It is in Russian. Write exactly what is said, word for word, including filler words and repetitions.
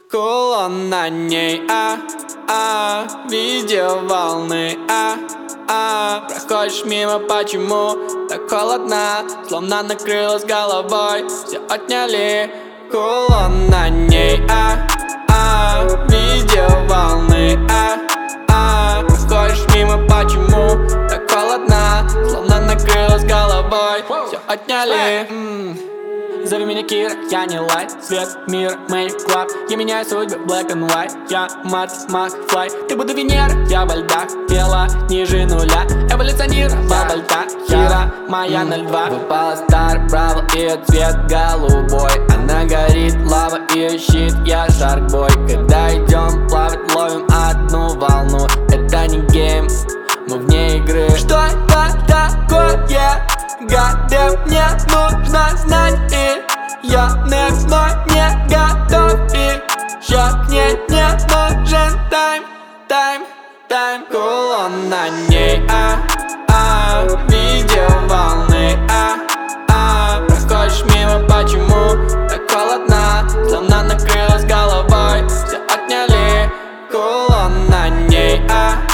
Кулон на ней, а, а, видео волны, а, а, проходишь мимо, почему так холодно, словно накрылась головой, все отняли. Кулон на ней, а, а, видео волны, а, а, проходишь мимо, почему так холодно, словно накрылась головой, все отняли. Зови меня Кира, я не лайт, свет, мир, Мэйк Клаб. Я меняю судьбы, black and white. Я Марс, Мак, Флай. Ты будто Венера, я во льдах. Тело ниже нуля, эволюционировал вольта. Кира, моя ноль два. Выпала Стар, Браво, ее цвет голубой. Она горит, лава, ее щит, я шаркбой. Когда идем плавать, ловим одну волну. Это не гейм, мы вне игры. Что это такое? Гаде, мне нужно знать, и я немного не готов, и щас мне не нужен тайм, тайм, тайм. Кулон на ней, а, а, видео волны, а, а, проходишь мимо, почему так холодно, словно накрылась головой, все отняли. Кулон на ней, а